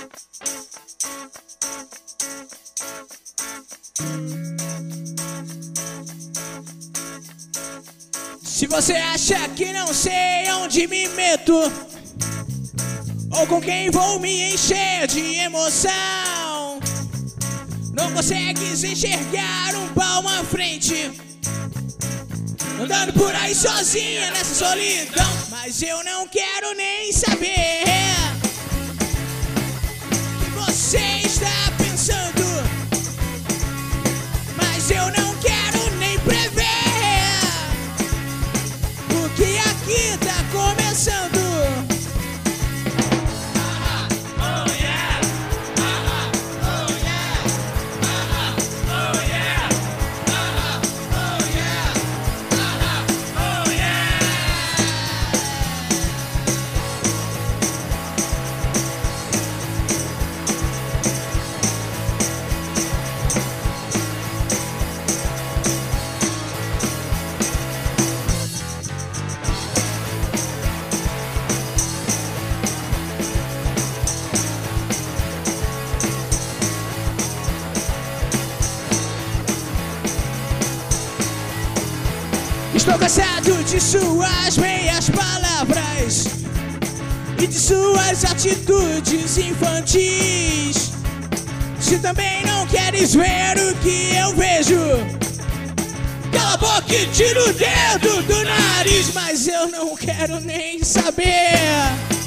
Se você acha que não sei onde me meto ou com quem vou me encher de emoção, não consegues enxergar um palmo à frente, andando por aí sozinha nessa solidão. Mas eu não quero nem saber o que você está pensando, mas eu não quero nem prever o que aqui tá começando. Estou cansado de suas meias palavras e de suas atitudes infantis. Se também não queres ver o que eu vejo, cala a boca e tira o dedo do nariz. Mas eu não quero nem saber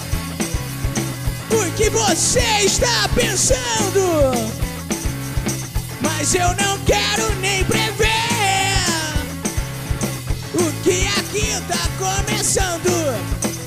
o que você está pensando, mas eu não quero nem prever o que aqui tá começando.